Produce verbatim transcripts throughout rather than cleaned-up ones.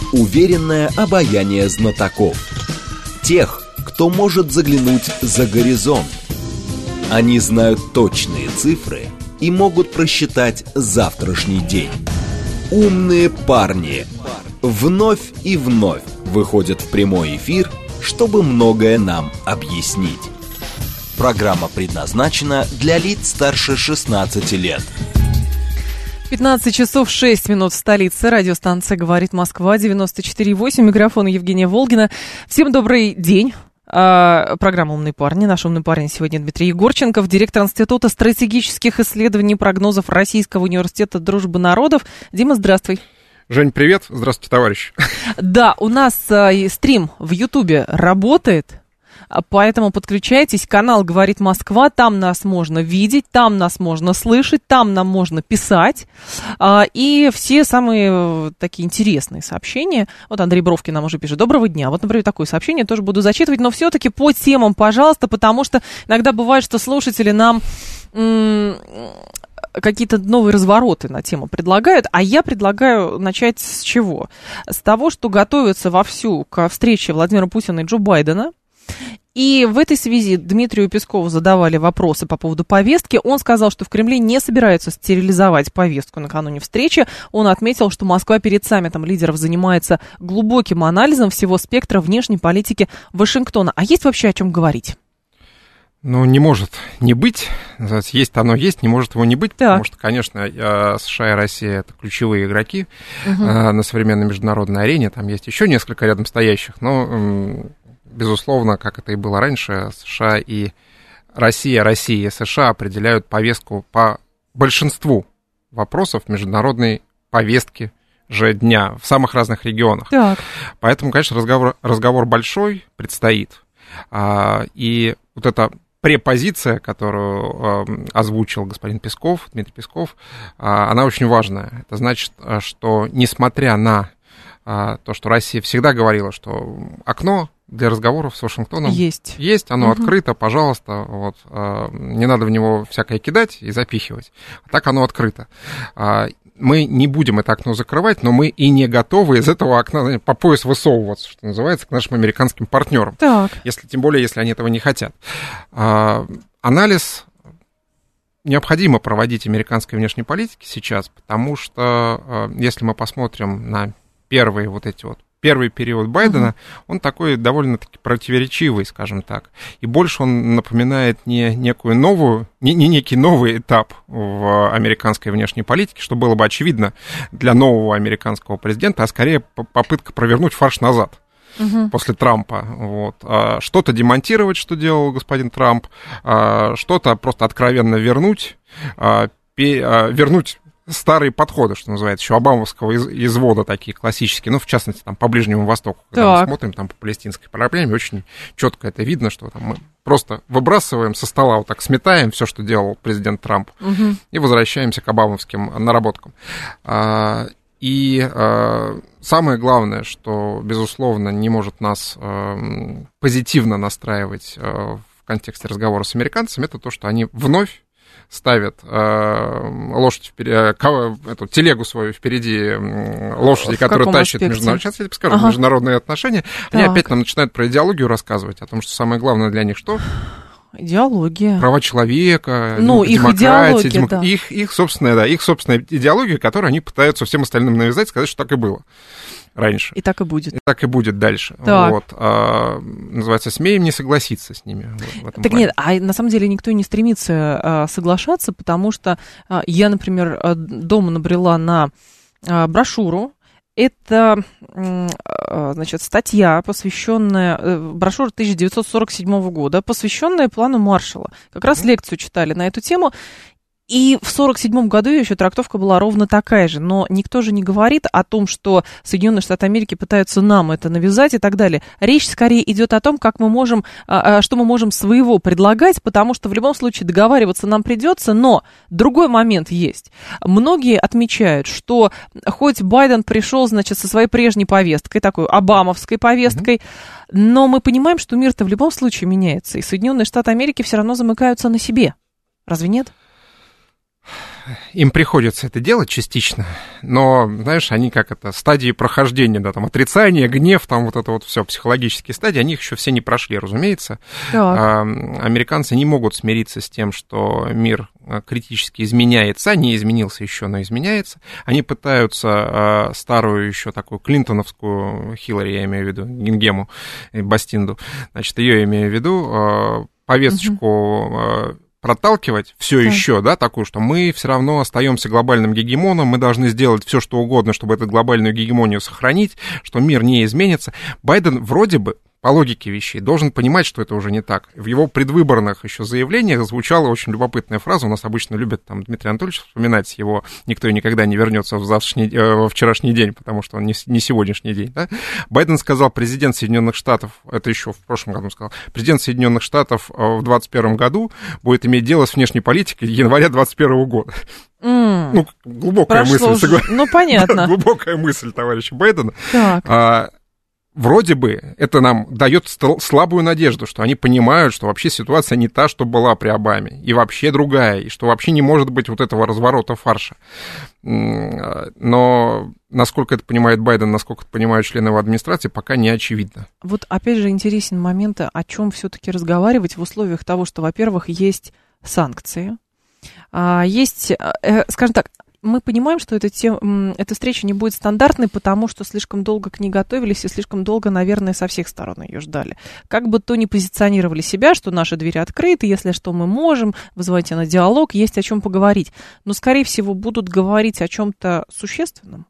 уверенное обаяние знатоков. Тех, кто может заглянуть за горизонт. Они знают точные цифры и могут просчитать завтрашний день. Умные парни вновь и вновь выходят в прямой эфир, чтобы многое нам объяснить. Программа предназначена для лиц старше шестнадцати лет. пятнадцать часов шесть минут в столице. Радиостанция «Говорит Москва», девяносто четыре и восемь. Микрофон Евгения Волгина. Всем добрый день. А, программа «Умные парни». Наш умный парень сегодня Дмитрий Егорченков, директор Института стратегических исследований и прогнозов Российского университета дружбы народов. Дима, здравствуй. Жень, привет. Здравствуйте, товарищ. Да, у нас а, стрим в Ютубе работает. Поэтому подключайтесь, канал «Говорит Москва», там нас можно видеть, там нас можно слышать, там нам можно писать, и все самые такие интересные сообщения. Вот Андрей Бровкин нам уже пишет: доброго дня. Вот, например, такое сообщение тоже буду зачитывать, но все-таки по темам, пожалуйста, потому что иногда бывает, что слушатели нам м- какие-то новые развороты на тему предлагают, а я предлагаю начать с чего? С того, что готовятся вовсю к встрече Владимира Путина и Джо Байдена. И в этой связи Дмитрию Пескову задавали вопросы по поводу повестки. Он сказал, что в Кремле не собираются стерилизовать повестку накануне встречи. Он отметил, что Москва перед саммитом лидеров занимается глубоким анализом всего спектра внешней политики Вашингтона. А есть вообще о чем говорить? Ну, не может не быть. Есть оно есть, не может его не быть. Так. Потому что, конечно, США и Россия — это ключевые игроки угу. на современной международной арене. Там есть еще несколько рядом стоящих, но... Безусловно, как это и было раньше, США и Россия, Россия и США определяют повестку по большинству вопросов международной повестки же дня в самых разных регионах. Так. Поэтому, конечно, разговор, разговор большой предстоит. И вот эта препозиция, которую озвучил господин Песков, Дмитрий Песков, она очень важная. Это значит, что несмотря на то, что Россия всегда говорила, что окно для разговоров с Вашингтоном есть, есть оно угу. открыто, пожалуйста, вот, э, не надо в него всякое кидать и запихивать, а так оно открыто. Э, мы не будем это окно закрывать, но мы и не готовы из этого окна по пояс высовываться, что называется, к нашим американским партнерам, так. если, тем более, если они этого не хотят. Э, анализ необходимо проводить американской внешней политики сейчас, потому что э, если мы посмотрим на первые вот эти вот Первый период Байдена, uh-huh. он такой довольно-таки противоречивый, скажем так. И больше он напоминает не некую новую, не, не некий новый этап в американской внешней политике, что было бы очевидно для нового американского президента, а скорее попытка провернуть фарш назад. Uh-huh. После Трампа. Вот. Что-то демонтировать, что делал господин Трамп, что-то просто откровенно вернуть, вернуть старые подходы, что называется, еще обамовского из- извода такие классические, ну, в частности, там, по Ближнему Востоку, когда так. мы смотрим там по палестинской проблеме, очень четко это видно, что там мы просто выбрасываем со стола, вот так сметаем все, что делал президент Трамп, угу. и возвращаемся к обамовским наработкам. А, и а, самое главное, что, безусловно, не может нас а, позитивно настраивать а, в контексте разговора с американцами, это то, что они вновь ставят э, лошадь впереди, э, эту телегу свою впереди лошади, в которая тащит международные, сейчас я тебе скажу, ага. международные отношения. Так. Они опять нам начинают про идеологию рассказывать, о том, что самое главное для них что? Идеология. Права человека, ну, их демократия, демок... да. их, их, собственная, да, их собственная идеология, которую они пытаются всем остальным навязать, сказать, что так и было раньше. И так и будет. И так и будет дальше. Вот. А, называется, смеем не согласиться с ними. В этом так плане. Нет, а на самом деле никто не стремится а, соглашаться, потому что а, я, например, дома набрела на а, брошюру. Это, значит, статья, посвященная, брошюра тысяча девятьсот сорок седьмого года, посвященная плану Маршалла. Как раз лекцию читали на эту тему. И в сорок седьмом году еще трактовка была ровно такая же, но никто же не говорит о том, что Соединенные Штаты Америки пытаются нам это навязать и так далее. Речь скорее идет о том, как мы можем, что мы можем своего предлагать, потому что в любом случае договариваться нам придется, но другой момент есть. Многие отмечают, что хоть Байден пришел, значит, со своей прежней повесткой, такой обамовской повесткой, mm-hmm. но мы понимаем, что мир-то в любом случае меняется, и Соединенные Штаты Америки все равно замыкаются на себе. Разве нет? Им приходится это делать частично, но, знаешь, они как это, стадии прохождения, да, там, отрицание, гнев, там, вот это вот все, психологические стадии, они их еще все не прошли, разумеется. А, американцы не могут смириться с тем, что мир критически изменяется, не изменился еще, но изменяется. Они пытаются а, старую еще такую клинтоновскую, Хиллари, я имею в виду, Гингему, Бастинду, значит, ее имею в виду, а, повесточку... Mm-hmm. проталкивать все да. еще, да, такую, что мы все равно остаемся глобальным гегемоном, мы должны сделать все, что угодно, чтобы эту глобальную гегемонию сохранить, что мир не изменится. Байден вроде бы, по логике вещей, должен понимать, что это уже не так. В его предвыборных еще заявлениях звучала очень любопытная фраза, у нас обычно любят там Дмитрий Анатольевич вспоминать его «никто и никогда не вернется в завтрашний, э, во вчерашний день», потому что он не, не сегодняшний день, да? Байден сказал, президент Соединенных Штатов, это еще в прошлом году сказал, президент Соединенных Штатов в двадцать первом году будет иметь дело с внешней политикой января двадцать первого года. Mm. Ну, глубокая Прошло мысль, согласен. Ну, понятно. Глубокая мысль товарища Байдена. Так. А, вроде бы это нам дает слабую надежду, что они понимают, что вообще ситуация не та, что была при Обаме, и вообще другая, и что вообще не может быть вот этого разворота фарша. Но насколько это понимает Байден, насколько это понимают члены его администрации, пока не очевидно. Вот опять же интересен момент, о чем все-таки разговаривать в условиях того, что, во-первых, есть санкции, есть, скажем так, мы понимаем, что эта, тем, эта встреча не будет стандартной, потому что слишком долго к ней готовились и слишком долго, наверное, со всех сторон ее ждали. Как бы то ни позиционировали себя, что наши двери открыты, если что, мы можем, вызывайте на диалог, есть о чем поговорить. Но, скорее всего, будут говорить о чем-то существенном.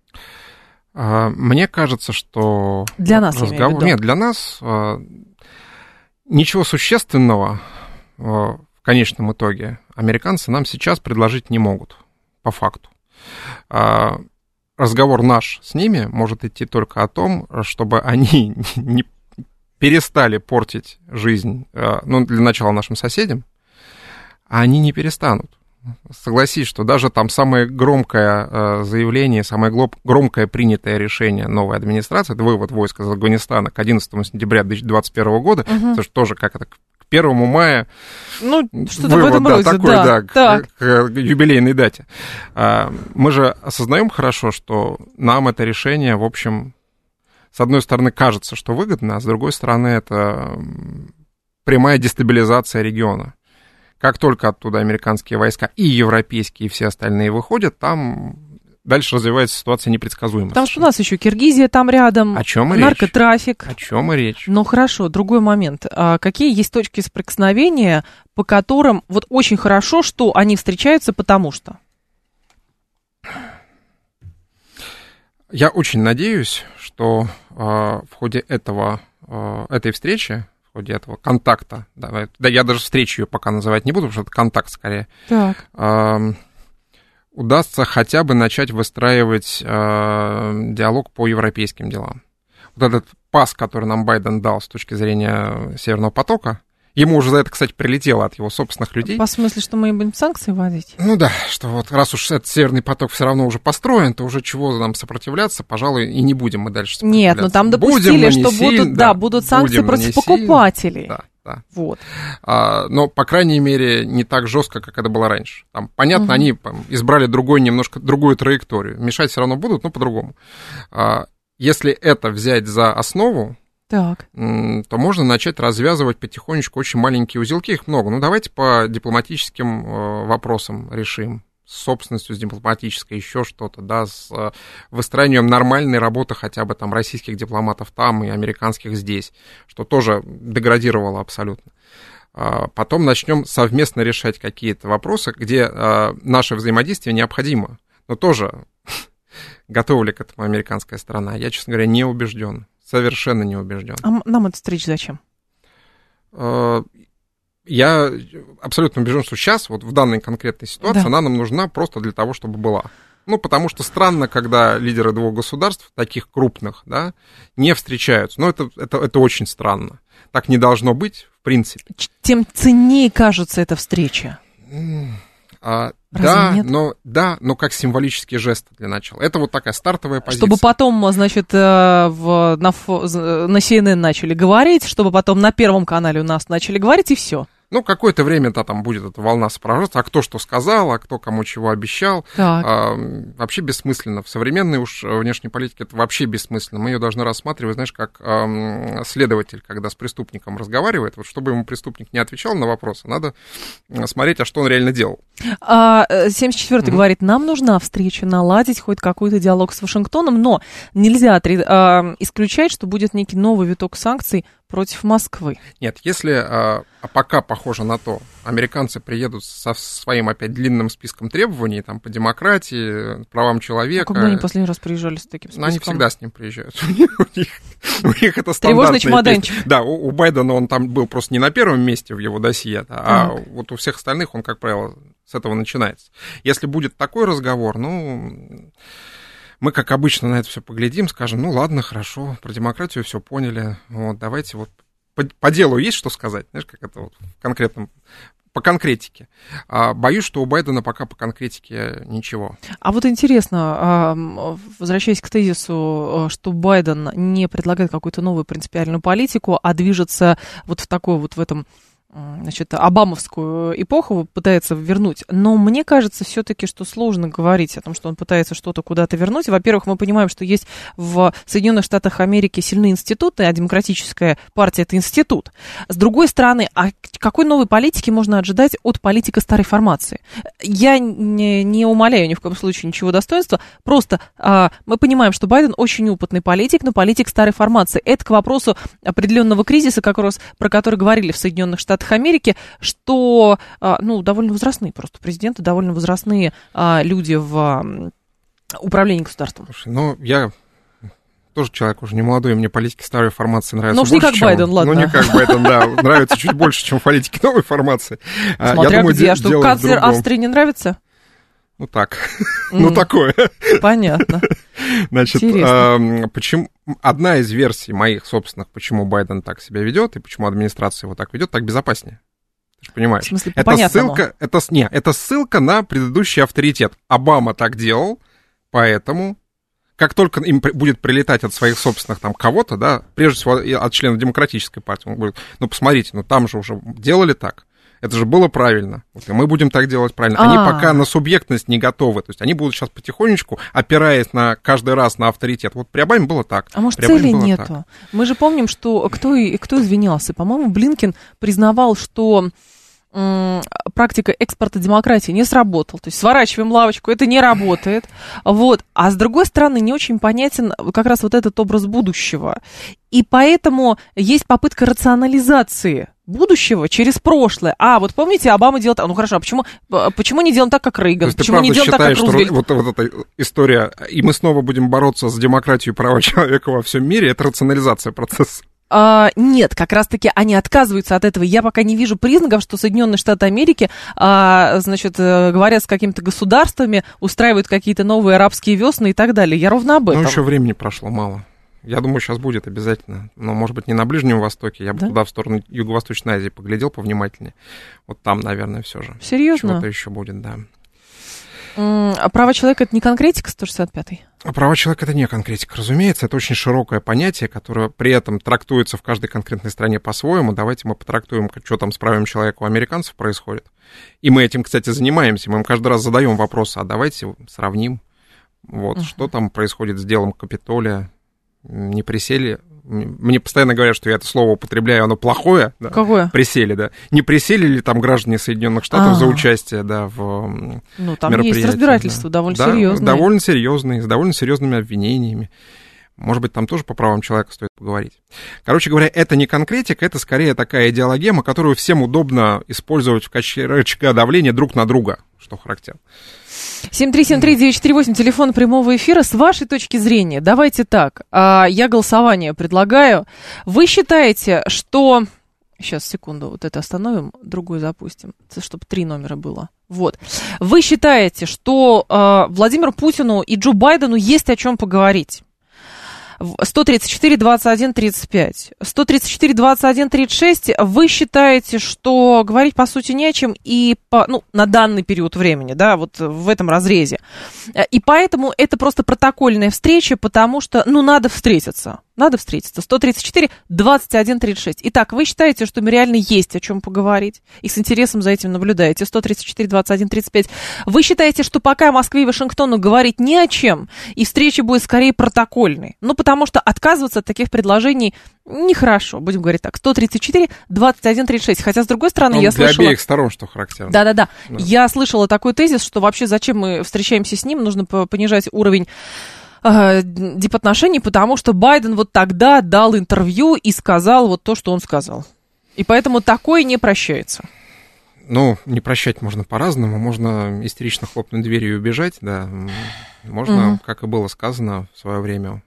Мне кажется, что... Для нас, разговор... я имею в виду. Нет, для нас ничего существенного в конечном итоге американцы нам сейчас предложить не могут. По факту. Разговор наш с ними может идти только о том, чтобы они не перестали портить жизнь, ну, для начала нашим соседям, а они не перестанут. Согласись, что даже там самое громкое заявление, самое громкое принятое решение новой администрации, это вывод войск из Афганистана к одиннадцатому сентября две тысячи двадцать первого года, угу. Это тоже как это... первому мая, ну, что-то вывод, в этом да, роде, такой, да, да, к, к юбилейной дате. Мы же осознаем хорошо, что нам это решение, в общем, с одной стороны, кажется, что выгодно, а с другой стороны, это прямая дестабилизация региона. Как только оттуда американские войска и европейские, и все остальные выходят, там... дальше развивается ситуация непредсказуемая. Потому что у нас еще Киргизия там рядом, о чем и наркотрафик. Речь? О чем и речь? Ну хорошо, другой момент. А какие есть точки соприкосновения, по которым вот очень хорошо, что они встречаются, потому что? Я очень надеюсь, что э, в ходе этого, э, этой встречи, в ходе этого контакта, да, да, я даже встречу ее пока называть не буду, потому что это контакт скорее. Так. Э, удастся хотя бы начать выстраивать э, диалог по европейским делам. Вот этот пас, который нам Байден дал с точки зрения Северного потока, ему уже за это, кстати, прилетело от его собственных людей. По смыслу, что мы будем санкции вводить? Ну да, что вот раз уж этот Северный поток все равно уже построен, то уже чего нам сопротивляться, пожалуй, и не будем мы дальше сопротивляться. Нет, но там допустили, будем, что будут, сильно, да, будут санкции будем, против покупателей. Да. Да. Вот. А, но, по крайней мере, не так жестко, как это было раньше. Там, понятно, угу. они там, избрали другой, немножко другую траекторию. Мешать все равно будут, но по-другому. А, если это взять за основу, так. то можно начать развязывать потихонечку очень маленькие узелки. Их много. Ну, давайте по дипломатическим э, вопросам решим. С собственностью, с дипломатической, еще что-то, да, с э, выстраиванием нормальной работы хотя бы там российских дипломатов там и американских здесь, что тоже деградировало абсолютно. А потом начнем совместно решать какие-то вопросы, где э, наше взаимодействие необходимо, но тоже готова ли к этому американская сторона? Я, честно говоря, не убежден, совершенно не убежден. А нам эта встреча зачем? Э, Я абсолютно убежден, что сейчас, вот в данной конкретной ситуации, да. она нам нужна просто для того, чтобы была. Ну, потому что странно, когда лидеры двух государств, таких крупных, да, не встречаются. Ну, это, это, это очень странно. Так не должно быть, в принципе. Тем ценнее кажется эта встреча. А, да, но, да, но как символический жест для начала. Это вот такая стартовая позиция. Чтобы потом, значит, в, на, на си эн эн начали говорить, чтобы потом на Первом канале у нас начали говорить, и все. Ну, какое-то время-то там будет эта волна сопровождаться, а кто что сказал, а кто кому чего обещал. А, вообще бессмысленно. В современной уж внешней политике это вообще бессмысленно. Мы ее должны рассматривать, знаешь, как а, следователь, когда с преступником разговаривает, вот чтобы ему преступник не отвечал на вопросы, надо смотреть, а что он реально делал. А, семьдесят четвёртый mm-hmm. говорит, нам нужна встреча, наладить хоть какой-то диалог с Вашингтоном, но нельзя а, исключать, что будет некий новый виток санкций против Москвы. Нет, если, а пока похоже на то, американцы приедут со своим опять длинным списком требований там, по демократии, правам человека. А когда они последний раз приезжали с таким списком? Ну, они всегда с ним приезжают. У них, у них это стандартная тревожный чемоданчик. Песня. Да, у, у Байдена он там был просто не на первом месте в его досье, а так. Вот у всех остальных он, как правило, с этого начинается. Если будет такой разговор, ну... Мы, как обычно, на это все поглядим, скажем, ну ладно, хорошо, про демократию все поняли, вот, давайте вот по, по делу есть что сказать, знаешь, как это вот в конкретном, по конкретике. А, боюсь, что у Байдена пока по конкретике ничего. А вот интересно, возвращаясь к тезису, что Байден не предлагает какую-то новую принципиальную политику, а движется вот в такой вот в этом... значит, обамовскую эпоху пытается вернуть. Но мне кажется все-таки, что сложно говорить о том, что он пытается что-то куда-то вернуть. Во-первых, мы понимаем, что есть в Соединенных Штатах Америки сильные институты, а демократическая партия – это институт. С другой стороны, а какой новой политики можно ожидать от политика старой формации? Я не, не умаляю ни в коем случае ничего достоинства, просто а, мы понимаем, что Байден очень опытный политик, но политик старой формации. Это к вопросу определенного кризиса, как раз про который говорили в Соединенных Штатах Америки, что, ну, довольно возрастные просто президенты, довольно возрастные а, люди в управлении государством. Слушай, ну, я тоже человек уже не молодой, мне политики старой формации нравятся ну, больше, не как чем... Байден, ладно. Ну, не как Байден, да, нравится чуть больше, чем политики новой формации. Смотря я думаю, где, а что, канцлер Австрии не нравится? Ну, так, ну, такое. Понятно. Значит, э, почему одна из версий моих собственных, почему Байден так себя ведет и почему администрация его так ведет, так безопаснее. Ты же понимаешь. В смысле, это ссылка, это, не, это ссылка на предыдущий авторитет. Обама так делал, поэтому как только им будет прилетать от своих собственных там кого-то, да, прежде всего от членов демократической партии, он говорит, ну, посмотрите, ну, там же уже делали так. Это же было правильно. Вот, и мы будем так делать правильно. Они А-а-а. пока на субъектность не готовы. То есть они будут сейчас потихонечку, опираясь на каждый раз на авторитет. Вот при Обаме было так. А может, цели нету? Так. Мы же помним, что кто, кто извинялся. По-моему, Блинкен признавал, что м- практика экспорта демократии не сработала. То есть сворачиваем лавочку, это не работает. Вот. А с другой стороны, не очень понятен как раз вот этот образ будущего. И поэтому есть попытка рационализации будущего через прошлое. А, вот помните, Обама делал так. Ну хорошо, а почему, почему не делаем так, как Рейган? Почему не делаем так, как Рузвельт? Вот, вот эта история, и мы снова будем бороться за демократию и права человека во всем мире, это рационализация процесса. А, нет, как раз-таки они отказываются от этого. Я пока не вижу признаков, что Соединенные Штаты Америки, а, значит, говорят с какими-то государствами, устраивают какие-то новые арабские весны и так далее. Я ровно об этом. Ну, еще времени прошло мало. Я думаю, сейчас будет обязательно. Но, может быть, не на Ближнем Востоке. Я бы да? туда, в сторону Юго-Восточной Азии, поглядел повнимательнее. Вот там, наверное, все же. Серьезно? Чего-то еще будет, да. А права человека — это не конкретика, сто шестьдесят пятый? А права человека — это не конкретика, разумеется. Это очень широкое понятие, которое при этом трактуется в каждой конкретной стране по-своему. Давайте мы потрактуем, что там с правами человека у американцев происходит. И мы этим, кстати, занимаемся. Мы им каждый раз задаем вопросы, а давайте сравним. Вот, uh-huh. что там происходит с делом Капитолия. Не присели. Мне постоянно говорят, что я это слово употребляю, оно плохое. Да? Какое? Присели, да. Не присели ли там граждане Соединенных Штатов А-а-а. за участие, да, в ну, там есть разбирательство, да? довольно да, серьезное. довольно серьезные, с довольно серьезными обвинениями. Может быть, там тоже по правам человека стоит поговорить. Короче говоря, это не конкретика, это скорее такая идеологема, которую всем удобно использовать в качестве рычага давления друг на друга, что характерно. семь три семь три девять четыре восемь, телефон прямого эфира. С вашей точки зрения, давайте так, я голосование предлагаю. Вы считаете, что... Сейчас, секунду, вот это остановим, другую запустим, чтобы три номера было. Вот. Вы считаете, что Владимиру Путину и Джо Байдену есть о чем поговорить? сто тридцать четыре двадцать один тридцать пять. сто тридцать четыре двадцать один тридцать шесть. Вы считаете, что говорить по сути не о чем и по, ну, на данный период времени, да, вот в этом разрезе. И поэтому это просто протокольная встреча, потому что, ну, надо встретиться. Надо встретиться. сто тридцать четыре двадцать один тридцать шесть. Итак, вы считаете, что реально есть о чем поговорить? И с интересом за этим наблюдаете. сто тридцать четыре двадцать один тридцать пять. Вы считаете, что пока Москве и Вашингтону говорить не о чем, и встреча будет скорее протокольной? Ну, потому что отказываться от таких предложений нехорошо, будем говорить так. сто тридцать четыре двадцать один тридцать шесть. Хотя, с другой стороны, Он я для слышала... обеих сторон, что характерно. Да-да-да. Да. Я слышала такой тезис, что вообще зачем мы встречаемся с ним, нужно понижать уровень дипотношений, потому что Байден вот тогда дал интервью и сказал вот то, что он сказал. И поэтому такое не прощается. Ну, не прощать можно по-разному. Можно истерично хлопнуть дверью и убежать, да. Можно, угу. как и было сказано в свое время,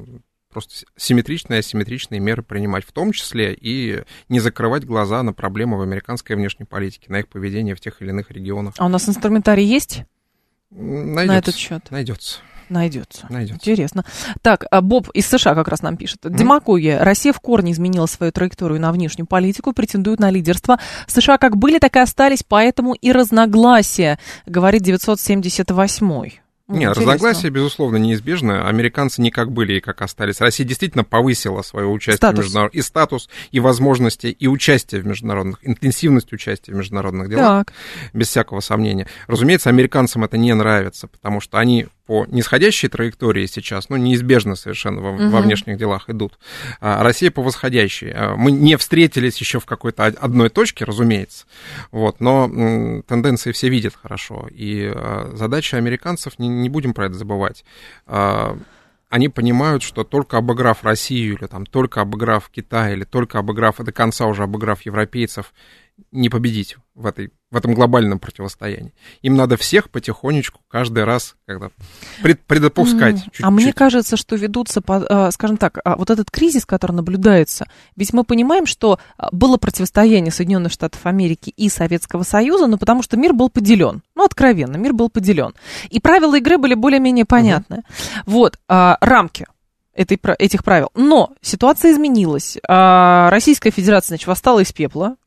просто симметричные и асимметричные меры принимать, в том числе и не закрывать глаза на проблемы в американской внешней политике, на их поведение в тех или иных регионах. А у нас инструментарий есть? Найдется, на этот счет? Найдется. Найдется. Найдется. Интересно. Так, Боб из США как раз нам пишет. Демагогия. Россия в корне изменила свою траекторию на внешнюю политику, претендует на лидерство. США как были, так и остались, поэтому и разногласия, говорит девятьсот семьдесят восьмой. Нет, разногласия, безусловно, неизбежны. Американцы не как были и как остались. Россия действительно повысила свое участие статус. в международных... И статус, и возможности, и участие в международных... Интенсивность участия в международных делах, так. без всякого сомнения. Разумеется, американцам это не нравится, потому что они по нисходящей траектории сейчас, ну, неизбежно совершенно во, угу. во внешних делах идут. А Россия по восходящей. Мы не встретились еще в какой-то одной точке, разумеется, вот, но м, тенденции все видят хорошо. И а, задача американцев, не, не будем про это забывать, а, они понимают, что только обыграв Россию, или там, только обыграв Китай, или только обыграв, до конца уже обыграв европейцев, не победить в, этой, в этом глобальном противостоянии. Им надо всех потихонечку каждый раз когда пред, предопускать. Mm. Чуть-чуть. А мне кажется, что ведутся, скажем так, вот этот кризис, который наблюдается, ведь мы понимаем, что было противостояние Соединенных Штатов Америки и Советского Союза, но потому что мир был поделен. Ну, откровенно, мир был поделен. И правила игры были более-менее понятны. Mm-hmm. Вот, рамки этой, этих правил. Но ситуация изменилась. Российская Федерация, значит, восстала из пепла.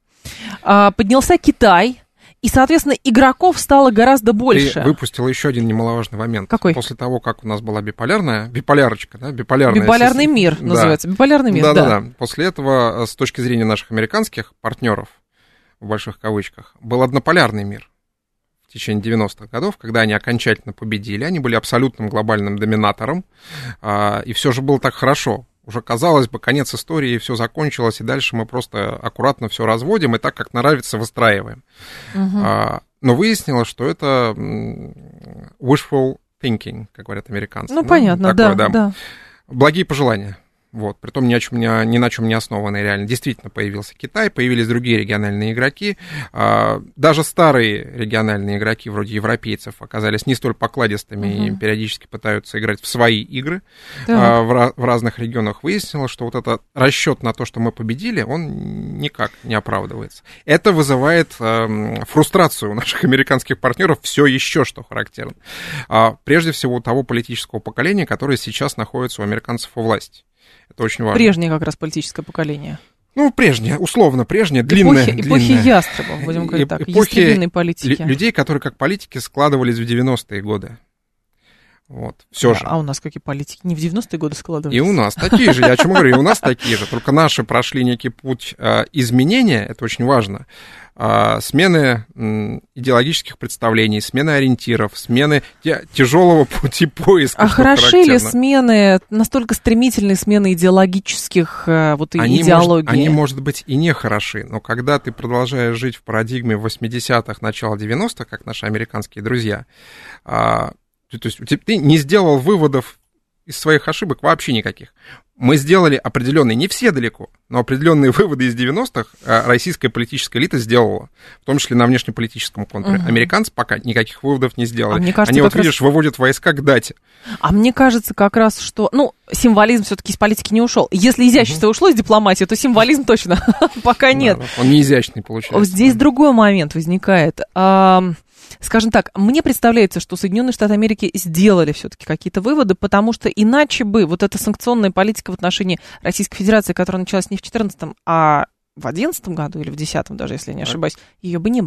Поднялся Китай, и, соответственно, игроков стало гораздо больше. Ты выпустила еще один немаловажный момент. Какой? После того, как у нас была биполярная, биполярочка, да, биполярная... Биполярный система. Мир да. называется, биполярный мир, Да-да-да. После этого, с точки зрения наших американских партнеров, в больших кавычках, был однополярный мир в течение девяностых годов, когда они окончательно победили, они были абсолютным глобальным доминатором, и все же было так хорошо. Уже, казалось бы, конец истории, все закончилось, и дальше мы просто аккуратно все разводим и так, как нравится, выстраиваем. Uh-huh. А, но выяснилось, что это wishful thinking, как говорят американцы. Ну, ну понятно, такое, да, да. да. Благие пожелания. Вот, притом ни, о чем, ни, ни на чем не основанные реально. Действительно появился Китай, появились другие региональные игроки. А, даже старые региональные игроки, вроде европейцев, оказались не столь покладистыми uh-huh. и периодически пытаются играть в свои игры да. а, в, в разных регионах. Выяснилось, что вот этот расчет на то, что мы победили, он никак не оправдывается. Это вызывает а, фрустрацию у наших американских партнеров все еще, что характерно. А, прежде всего у того политического поколения, которое сейчас находится у американцев у власти. Это очень важно. Прежнее как раз политическое поколение. Ну, прежнее, условно, прежнее, длинное. Эпохи, длинное. Эпохи ястребов, будем говорить так, ястребиной политики. Людей, которые как политики складывались в девяностые годы. Вот, все а, же. А у нас какие политики? Не в девяностые годы складывались? И у нас такие же, я о чем говорю, и у нас такие же. Только наши прошли некий путь а, изменения, это очень важно, а, смены м, идеологических представлений, смены ориентиров, смены те, тяжелого пути поиска. А хороши ли смены, настолько стремительные смены идеологических а, вот, они идеологий? Может, они, может быть, и не хороши, но когда ты продолжаешь жить в парадигме восьмидесятых, начала девяностых, как наши американские друзья, а, то есть ты не сделал выводов из своих ошибок вообще никаких. Мы сделали определенные, не все далеко, но определенные выводы из девяностых российская политическая элита сделала, в том числе на внешнеполитическом контуре. Угу. Американцы пока никаких выводов не сделали. А мне кажется, они вот, раз... видишь, выводят войска к дате. А мне кажется как раз, что, ну, символизм все-таки из политики не ушел. Если изящество угу. ушло из дипломатии, то символизм точно пока нет. Он не изящный получается. Здесь другой момент возникает. Скажем так, мне представляется, что Соединенные Штаты Америки сделали все-таки какие-то выводы, потому что иначе бы вот эта санкционная политика в отношении Российской Федерации, которая началась не в четырнадцатом, а в одиннадцатом году или в десятом, даже если я не ошибаюсь, ее бы не было.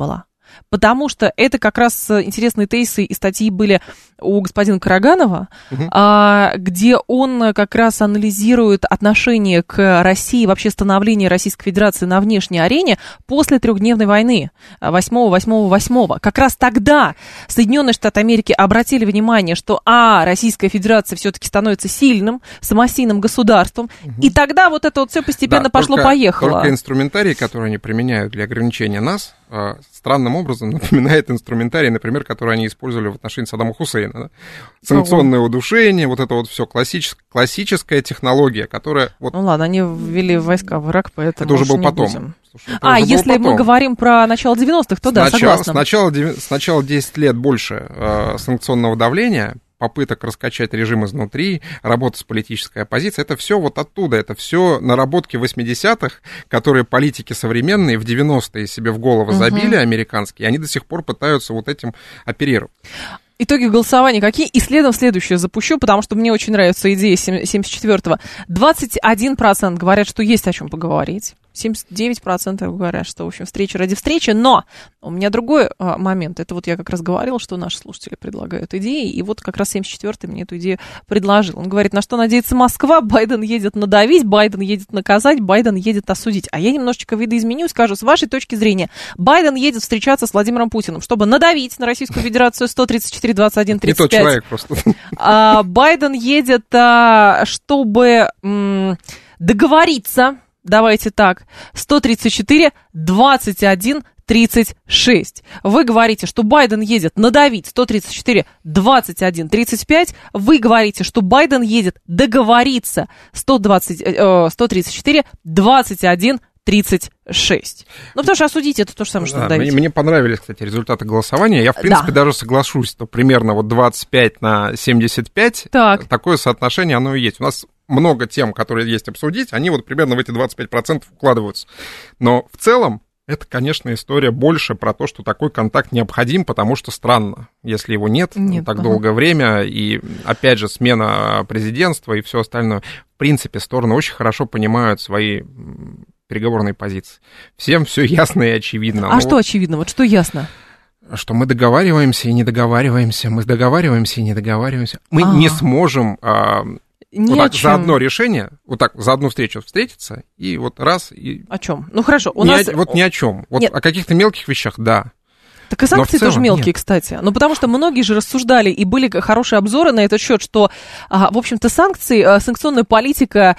Потому что это как раз интересные тезисы и статьи были у господина Караганова, угу. а, где он как раз анализирует отношение к России, вообще становление Российской Федерации на внешней арене после трехдневной войны восьмого восьмого восьмого. Как раз тогда Соединенные Штаты Америки обратили внимание, что а, Российская Федерация все-таки становится сильным, самостийным государством, угу. и тогда вот это вот все постепенно да, пошло-поехало. Только инструментарий, который они применяют для ограничения нас, странным образом напоминает инструментарий, например, который они использовали в отношении Саддама Хусейна. Да? Санкционное Ого. удушение, вот это вот все классичес, классическая технология, которая... Вот... Ну ладно, они ввели войска в Ирак, поэтому это уже был потом. Слушай, а, если мы говорим про начало девяностых, то сначала, да, согласна. Сначала, сначала десять лет больше э, санкционного давления, попыток раскачать режим изнутри, работа с политической оппозицией, это все вот оттуда, это все наработки восьмидесятых, которые политики современные в девяностые себе в голову забили, угу. американские, и они до сих пор пытаются вот этим оперировать. Итоги голосования какие? И следом следующее запущу, потому что мне очень нравится идея семьдесят четвёртого. двадцать один процент говорят, что есть о чем поговорить. семьдесят девять процентов говорят, что, в общем, встреча ради встречи. Но у меня другой а, момент. Это вот я как раз говорила, что наши слушатели предлагают идеи. И вот как раз семьдесят четвёртый мне эту идею предложил. Он говорит, на что надеется Москва? Байден едет надавить, Байден едет наказать, Байден едет осудить. А я немножечко видоизменю и скажу, с вашей точки зрения, Байден едет встречаться с Владимиром Путиным, чтобы надавить на Российскую Федерацию сто тридцать четыре двадцать один тридцать пять. Не тот человек просто. А, Байден едет, а, чтобы м, договориться, давайте так, сто тридцать четыре двадцать один тридцать шесть. Вы говорите, что Байден едет надавить сто тридцать четыре двадцать один тридцать пять. Вы говорите, что Байден едет договориться сто двадцать, э, сто тридцать четыре двадцать один тридцать шесть. Ну, потому что осудить это то же самое, что да, надавить. Мне, мне понравились, кстати, результаты голосования. Я, в принципе, да. даже соглашусь, что примерно вот двадцать пять на семьдесят пять так. такое соотношение оно и есть. У нас много тем, которые есть обсудить, они вот примерно в эти двадцать пять процентов укладываются. Но в целом это, конечно, история больше про то, что такой контакт необходим, потому что странно, если его нет, нет так ага. долгое время, и, опять же, смена президентства и все остальное. В принципе, стороны очень хорошо понимают свои переговорные позиции. Всем все ясно и очевидно. А Но что вот, очевидно? Вот что ясно? Что мы договариваемся и не договариваемся, мы договариваемся и не договариваемся. Мы А-а-а. не сможем... А, Не вот так, за одно решение, вот так, за одну встречу встретиться, и вот раз... И... О чем? Ну, хорошо. У ни нас... о, вот ни о чем. Вот нет. О каких-то мелких вещах, да. Так и санкции тоже мелкие, нет. кстати. Ну, потому что многие же рассуждали, и были хорошие обзоры на этот счет, что, в общем-то, санкции, санкционная политика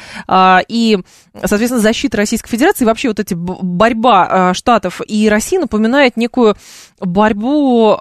и, соответственно, защита Российской Федерации, вообще вот эти борьба Штатов и России напоминает некую борьбу,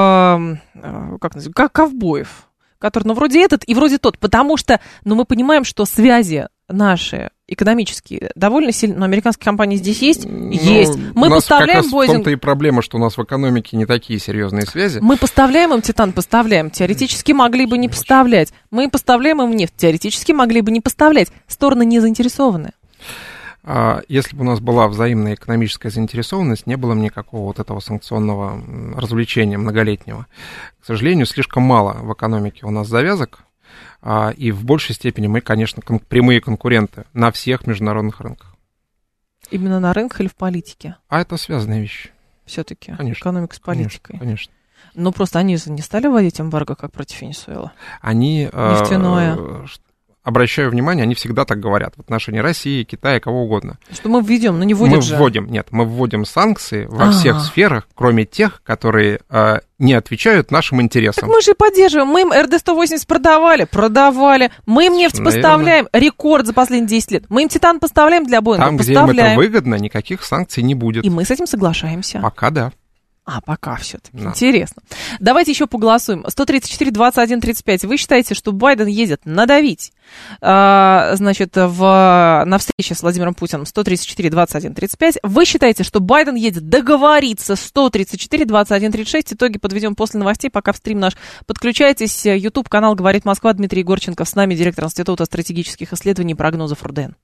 как называется, как ковбоев. Который, ну, вроде этот и вроде тот, потому что, ну, мы понимаем, что связи наши экономические довольно сильно, но американские компании здесь есть? Ну, есть. Мы поставляем Боинг... В том-то и проблема, что у нас в экономике не такие серьезные связи. Мы поставляем им титан, поставляем. Теоретически могли бы не поставлять. Мы поставляем им нефть. Теоретически могли бы не поставлять. Стороны не заинтересованы. Если бы у нас была взаимная экономическая заинтересованность, не было бы никакого вот этого санкционного развлечения многолетнего. К сожалению, слишком мало в экономике у нас завязок, и в большей степени мы, конечно, кон- прямые конкуренты на всех международных рынках. Именно на рынках или в политике? А это связанные вещи. Все-таки конечно, экономика с политикой. Конечно, конечно. Ну, просто они не стали вводить эмбарго, как против Венесуэлы? Они... Нефтяное... Э- Обращаю внимание, они всегда так говорят в отношении России, Китая, кого угодно. Что мы введем, но не вводим мы же. Мы вводим, нет, мы вводим санкции во А-а-а. всех сферах, кроме тех, которые э, не отвечают нашим интересам. Так мы же и поддерживаем. Мы им эр дэ сто восемьдесят продавали, продавали. Мы им нефть Наверное. поставляем, рекорд за последние десять лет. Мы им титан поставляем для Боинга, Там, поставляем. где им это выгодно, никаких санкций не будет. И мы с этим соглашаемся. Пока да. А, пока все-таки. Да. Интересно. Давайте еще поголосуем. сто тридцать четыре двадцать один тридцать пять. Вы считаете, что Байден едет надавить, а, значит, в, на встрече с Владимиром Путиным? сто тридцать четыре двадцать один тридцать пять. Вы считаете, что Байден едет договориться? сто тридцать четыре двадцать один тридцать шесть. Итоги подведем после новостей, пока в стрим наш подключайтесь. YouTube-канал «Говорит Москва». Дмитрий Егорченко с нами, директор Института стратегических исследований и прогнозов РУДН.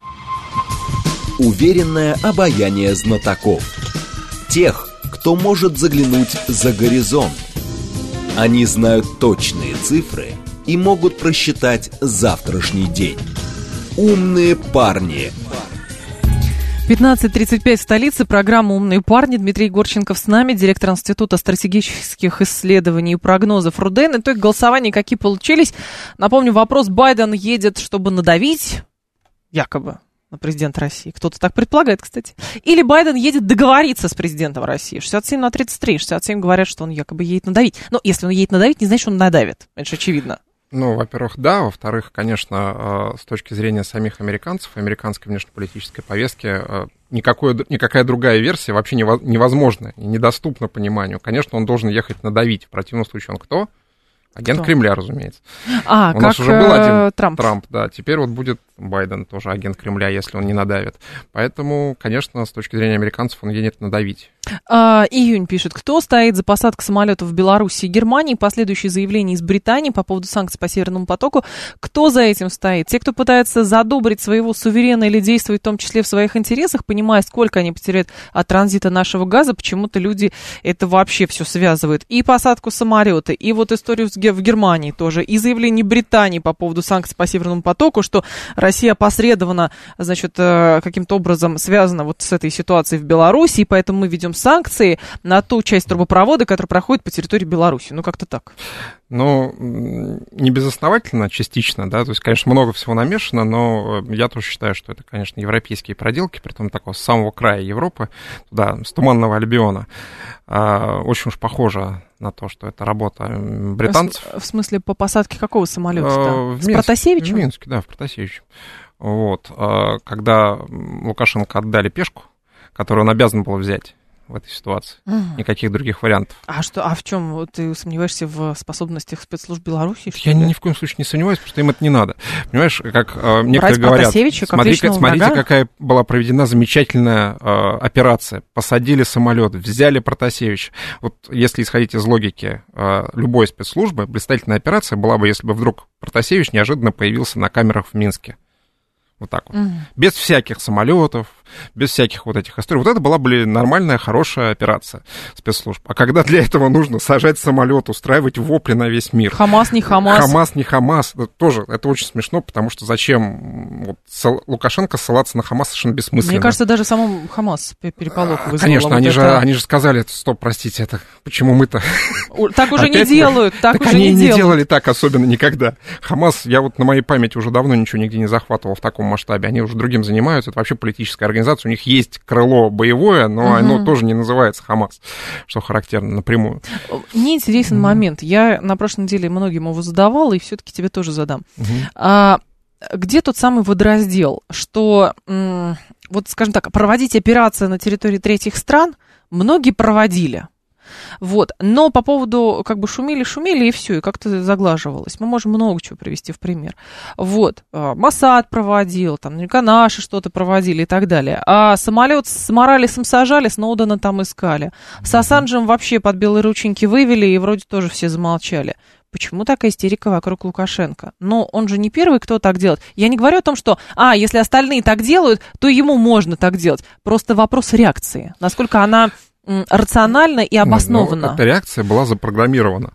Уверенное обаяние знатоков. Тех, кто может заглянуть за горизонт. Они знают точные цифры и могут просчитать завтрашний день. Умные парни. пятнадцать тридцать пять в столице. Программа «Умные парни». Дмитрий Егорченков с нами, директор Института стратегических исследований и прогнозов РУДН. Итоги голосования какие получились? Напомню, вопрос: Байден едет, чтобы надавить, якобы, на президента России. Кто-то так предполагает, кстати. Или Байден едет договориться с президентом России. шестьдесят семь на тридцать три. шестьдесят семь говорят, что он якобы едет надавить. Но если он едет надавить, не значит, что он надавит. Это же очевидно. Ну, во-первых, да. Во-вторых, конечно, с точки зрения самих американцев, американской внешнеполитической повестки, никакой, никакая другая версия вообще невозможна и недоступна пониманию. Конечно, он должен ехать надавить. В противном случае он кто? Агент кто? Кремля, разумеется. А, У как нас уже был один Трамп. Трамп, да. Теперь вот будет Байден тоже агент Кремля, если он не надавит. Поэтому, конечно, с точки зрения американцев он едет надавить. А, Июнь пишет: кто стоит за посадкой самолетов в Беларуси и Германии, последующие заявления из Британии по поводу санкций по Северному потоку? Кто за этим стоит? Те, кто пытается задобрить своего суверена или действовать в том числе в своих интересах, понимая, сколько они потеряют от транзита нашего газа, почему-то люди это вообще все связывают. И посадку самолета, и вот историю в Германии тоже, и заявление Британии по поводу санкций по Северному потоку, что Россия опосредованно, значит, каким-то образом связана вот с этой ситуацией в Беларуси, и поэтому мы ведем санкции на ту часть трубопровода, которая проходит по территории Беларуси. Ну, как-то так. Ну, не безосновательно, частично, да, то есть, конечно, много всего намешано, но я тоже считаю, что это, конечно, европейские проделки, притом такого с самого края Европы, туда, с Туманного Альбиона. Очень уж похоже на то, что это работа британцев. В смысле, по посадке какого самолета? С Минск, Протасевичем? В Минске, да, в Протасевичем. Вот, когда Лукашенко отдали пешку, которую он обязан был взять в этой ситуации. Mm. Никаких других вариантов. А что, а в чем? Ты сомневаешься в способностях спецслужб Беларуси? Я ни, ни в коем случае не сомневаюсь, потому что им это не надо. Понимаешь, как э, некоторые говорят, смотри, смотрите, какая была проведена замечательная э, операция. Посадили самолет, взяли Протасевича. Вот если исходить из логики э, любой спецслужбы, блистательная операция была бы, если бы вдруг Протасевич неожиданно появился на камерах в Минске. Вот так вот. Mm. Без всяких самолетов, без всяких вот этих историй. Вот это была бы нормальная, хорошая операция спецслужб. А когда для этого нужно сажать самолет, устраивать вопли на весь мир. Хамас не Хамас. Хамас не Хамас. Это тоже, это очень смешно, потому что зачем вот, Лукашенко ссылаться на Хамас совершенно бессмысленно. Мне кажется, даже самому Хамас переполох вызвало. Конечно, вот они, это... же, они же сказали, стоп, простите, это почему мы-то... Так уже не делают, так уже не делают. Они не делали так особенно никогда. Хамас, я вот на моей памяти уже давно ничего нигде не захватывал в таком масштабе. Они уже другим занимаются. Это вообще политическая организация. У них есть крыло боевое, но угу. оно тоже не называется Хамас, что характерно напрямую. Мне интересен угу. момент. Я на прошлой неделе многим его задавала, и все-таки тебе тоже задам. Угу. А, где тот самый водораздел, что, м- вот, скажем так, проводить операции на территории третьих стран многие проводили. Вот. Но по поводу, как бы, шумели-шумели, и все, и как-то заглаживалось. Мы можем много чего привести в пример. Вот. Моссад проводил, там, наверняка наши что-то проводили и так далее. А самолет с Моралесом сажали, Сноудена там искали. С Ассанжем вообще под белые рученьки вывели, и вроде тоже все замолчали. Почему такая истерика вокруг Лукашенко? Но он же не первый, кто так делает. Я не говорю о том, что, а, если остальные так делают, то ему можно так делать. Просто вопрос реакции. Насколько она... рационально и обоснованно. Ну, эта реакция была запрограммирована.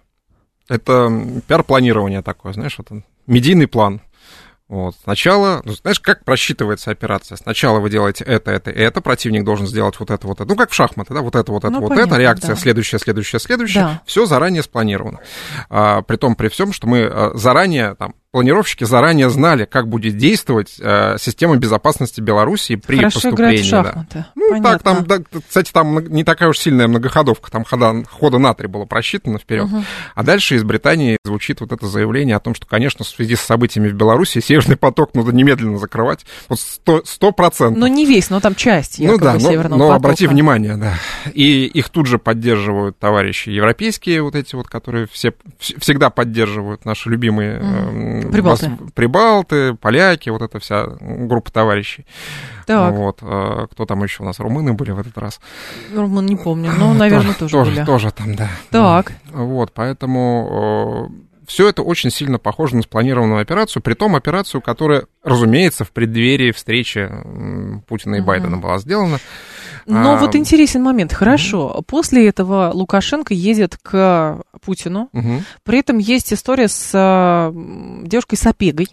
Это пиар-планирование такое, знаешь, вот он, медийный план. Вот. Сначала, ну, знаешь, как просчитывается операция? Сначала вы делаете это, это, это, противник должен сделать вот это, вот это. Ну, как в шахматы, да, вот это, вот это, ну, вот понятно, это, реакция да. следующая, следующая, следующая. Да. Все заранее спланировано. А, при том, при всем, что мы а, заранее, там, планировщики заранее знали, как будет действовать а, система безопасности Беларуси при Хорошо поступлении. Играть в шахматы. Да. Ну, понятно. так, там, да, кстати, там не такая уж сильная многоходовка, там хода, хода на три было просчитано вперед. Угу. А дальше из Британии звучит вот это заявление о том, что, конечно, в связи с событиями в Беларуси Северный поток нужно немедленно закрывать. Вот сто процентов. Ну, не весь, но там часть якобы ну, да, Северного но, но потока. обрати внимание, да. И их тут же поддерживают товарищи европейские, вот эти вот, которые все, всегда поддерживают наши любимые mm. Прибалты. Вас, прибалты, поляки, вот эта вся группа товарищей. Так. Вот. Кто там еще у нас? Румыны были в этот раз? Румын не помню, но, наверное, тоже, тоже были. Тоже там, да. Так. Вот, поэтому... Все это очень сильно похоже на спланированную операцию, при том операцию, которая, разумеется, в преддверии встречи Путина и Байдена uh-huh. была сделана. Но а... вот интересен момент. Хорошо, uh-huh. после этого Лукашенко едет к Путину, uh-huh. при этом есть история с девушкой Сапегой,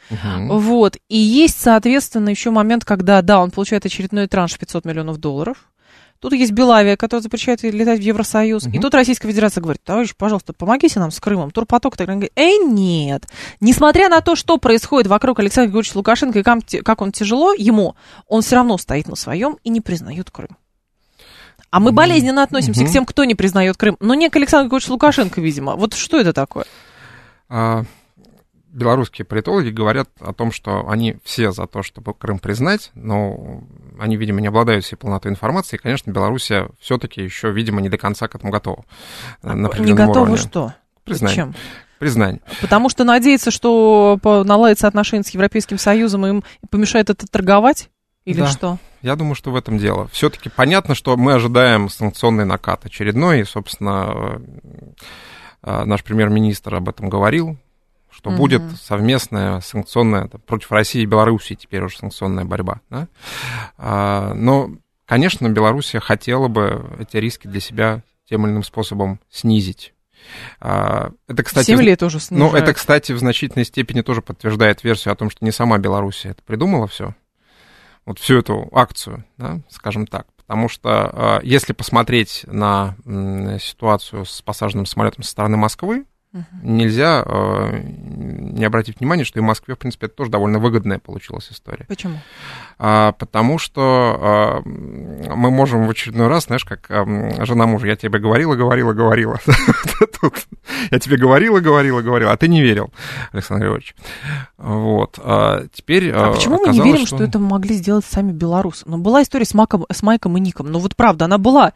Угу. Вот. И есть, соответственно, еще момент, когда, да, он получает очередной транш пятьсот миллионов долларов. Тут есть Белавия, которая запрещает летать в Евросоюз. Угу. И тут Российская Федерация говорит: товарищ, пожалуйста, помогите нам с Крымом. Турпоток. Так говорит: эй, нет. Несмотря на то, что происходит вокруг Александра Григорьевича Лукашенко и как он тяжело ему, он все равно стоит на своем и не признает Крым. А мы болезненно относимся угу. к тем, кто не признает Крым. Но не к Александру Григорьевичу Лукашенко, видимо. Вот что это такое? А, белорусские политологи говорят о том, что они все за то, чтобы Крым признать, но они, видимо, не обладают всей полнотой информации. И, конечно, Белоруссия все-таки еще, видимо, не до конца к этому готова. А не готова что? Признание. Зачем? Признание. Потому что надеяться, что наладятся отношения с Европейским Союзом, им помешает это торговать? Или да. что? Я думаю, что в этом дело. Все-таки понятно, что мы ожидаем санкционный накат очередной, и, собственно, наш премьер-министр об этом говорил, что mm-hmm. будет совместная санкционная, против России и Белоруссии теперь уже санкционная борьба. Да? Но, конечно, Белоруссия хотела бы эти риски для себя тем или иным способом снизить. Это, кстати, семь лет уже снижают. Ну, это, кстати, в значительной степени тоже подтверждает версию о том, что не сама Белоруссия это придумала все. Вот всю эту акцию, да, скажем так. Потому что если посмотреть на ситуацию с посаженным самолетом со стороны Москвы, uh-huh. нельзя не обратить внимания, что и Москве, в принципе, это тоже довольно выгодная получилась история. Почему? А, потому что а, мы можем в очередной раз, знаешь, как а, жена мужа: я тебе говорила, говорила, говорила. Я тебе говорила, говорила, говорила, а ты не верил, Александр Григорьевич. Вот. А теперь а почему мы не верим, что... что это могли сделать сами белорусы? Ну, была история с, Маком, с Майком и Ником. Ну, вот правда, она была.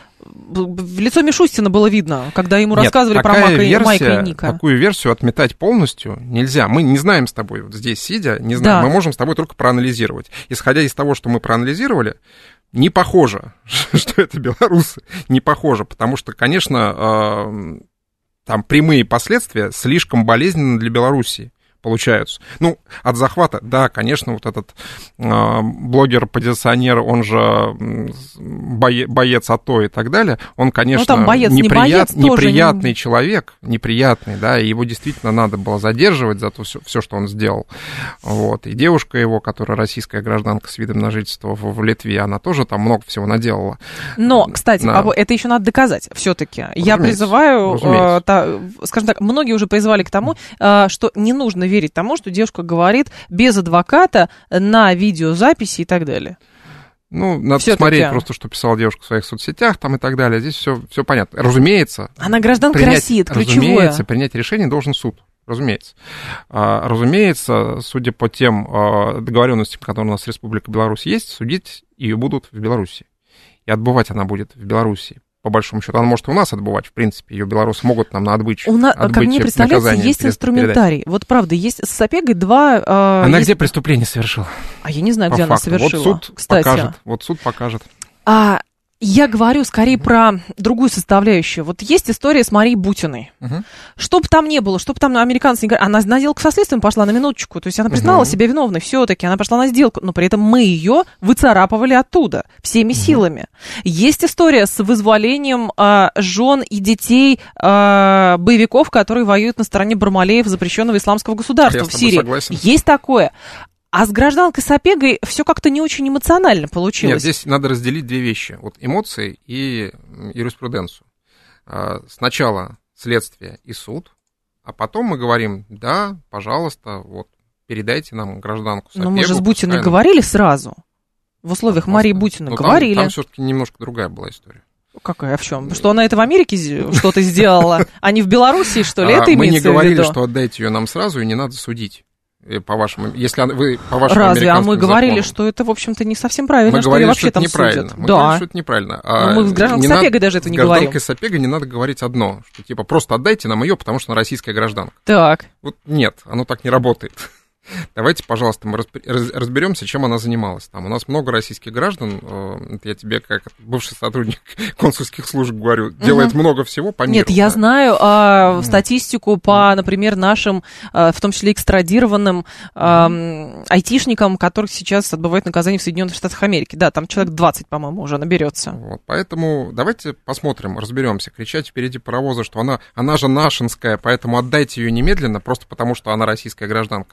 В лицо Мишустина было видно, когда ему Нет, рассказывали про Майка, версия, Майка и Ника. Такую версию отметать полностью нельзя. Мы не знаем с тобой, вот здесь сидя, не знаем. Да. Мы можем с тобой только проанализировать. Исходя из того, что мы проанализировали, не похоже, что это белорусы. Не похоже, потому что, конечно, там прямые последствия слишком болезненны для Белоруссии получаются. Ну, от захвата, да, конечно, вот этот э, блогер-позиционер, он же бое, боец АТО и так далее, он, конечно, ну, боец, неприят, не боец, неприятный не... человек, неприятный, да, и его действительно надо было задерживать за то, все, все, что он сделал. Вот. И девушка его, которая российская гражданка с видом на жительство в, в Литве, она тоже там много всего наделала. Но, кстати, на... это еще надо доказать все-таки. Я призываю, э, та, скажем так, многие уже призывали к тому, э, что не нужно верить тому, что девушка говорит без адвоката на видеозаписи и так далее. Ну, надо всё-таки посмотреть просто, что писала девушка в своих соцсетях там и так далее. Здесь все, все понятно. Разумеется. Она гражданка принять, России, это ключевое. Разумеется, принять решение должен суд. Разумеется. А, разумеется, судя по тем а, договоренностям, которые у нас с Республикой Беларусь есть, судить ее будут в Беларуси. И отбывать она будет в Беларуси. По большому счету, она может у нас отбывать, в принципе, ее белорусы могут нам на отбычу. У нас, как мне представляется, есть перед, инструментарий. Передать. Вот правда, есть с Сапегой два... Э, она есть... где преступление совершила? А я не знаю, по где факту. она совершила. Вот суд кстати. покажет. Вот суд покажет. А я говорю скорее про другую составляющую. Вот есть история с Марией Бутиной. Uh-huh. Что бы там ни было, что бы там американцы не говорили, она на сделку со следствием пошла на минуточку. То есть она признала uh-huh. себя виновной все-таки, она пошла на сделку, но при этом мы ее выцарапывали оттуда всеми uh-huh. силами. Есть история с вызволением а, жен и детей а, боевиков, которые воюют на стороне Бармалеев, запрещенного исламского государства Я в Сирии. Согласен. Есть такое. А с гражданкой Сапегой все как-то не очень эмоционально получилось. Нет, здесь надо разделить две вещи. Вот эмоции и юриспруденцию. Сначала следствие и суд, а потом мы говорим: да, пожалуйста, вот, передайте нам гражданку Сапегу. Но мы же с Бутиной нам... говорили сразу. В условиях ну, Марии Бутиной ну, говорили. Там, там все-таки немножко другая была история. Какая, в чем? Что она это в Америке что-то сделала, а не в Белоруссии, что ли? Это мы не говорили, что отдайте ее нам сразу и не надо судить. По вашему, если вы по вашему Разве? А мы говорили, законам. Что это, в общем-то, не совсем правильно, мы что говорили, ее вообще что там неправильно. судят. Мы да. говорили, что это неправильно. А мы с гражданкой Сапегой даже это не говорим. С гражданкой Сапегой не надо говорить одно, что типа просто отдайте нам ее, потому что она российская гражданка. Так. Вот нет, оно так не работает. Давайте, пожалуйста, мы разберемся, чем она занималась. Там у нас много российских граждан, это я тебе как бывший сотрудник консульских служб говорю, делает угу. много всего по миру. Нет, я да. знаю а, статистику по, например, нашим, а, в том числе экстрадированным а, айтишникам, которых сейчас отбывают наказание в Соединенных Штатах Америки. Да, там человек двадцать, по-моему, уже наберется. Вот, поэтому давайте посмотрим, разберемся. Кричать впереди паровоза, что она, она же нашинская, поэтому отдайте ее немедленно, просто потому что она российская гражданка.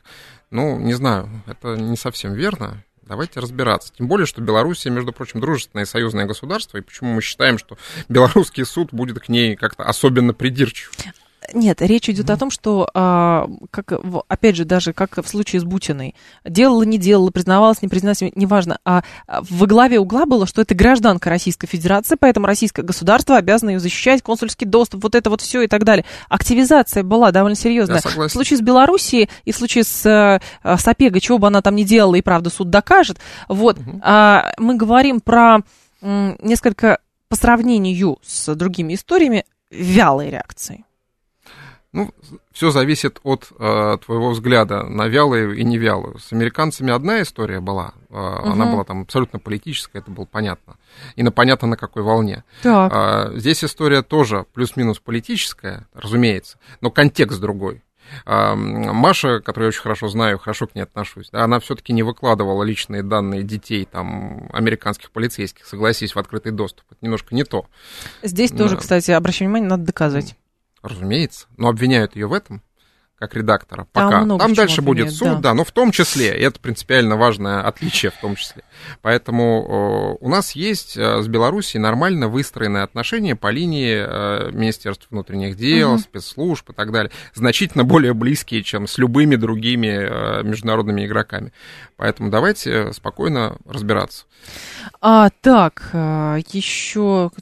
Ну, не знаю, это не совсем верно. Давайте разбираться. Тем более, что Белоруссия, между прочим, дружественное и союзное государство, и почему мы считаем, что белорусский суд будет к ней как-то особенно придирчив? Нет, речь идет mm-hmm. о том, что, а, как, опять же, даже как в случае с Бутиной, делала, не делала, признавалась, не признавалась, неважно, а во главе угла было, что это гражданка Российской Федерации, поэтому российское государство обязано ее защищать, консульский доступ, вот это вот все и так далее. Активизация была довольно серьезная. В случае с Белоруссией и в случае с, с ОПЕГой, чего бы она там ни делала, и правда суд докажет, вот, mm-hmm. а, мы говорим про м, несколько, по сравнению с другими историями, вялые реакции. Ну, все зависит от э, твоего взгляда на вялую и невялую. С американцами одна история была, э, угу. она была там абсолютно политическая, это было понятно. И на понятно, на какой волне. Э, здесь история тоже плюс-минус политическая, разумеется, но контекст другой. Э, Маша, которую я очень хорошо знаю, хорошо к ней отношусь, да, она все-таки не выкладывала личные данные детей там, американских полицейских, согласись, в открытый доступ. Это немножко не то. Здесь тоже, да. Кстати, обращаю внимание, надо доказать. Разумеется, но обвиняют ее в этом, как редактора, пока. Там, Там дальше будет суд, да. да, но в том числе, и это принципиально важное отличие в том числе. Поэтому э, у нас есть э, с Белоруссией нормально выстроенные отношения по линии э, Министерства внутренних дел, угу. спецслужб и так далее, значительно более близкие, чем с любыми другими э, международными игроками. Поэтому давайте спокойно разбираться. А, так, еще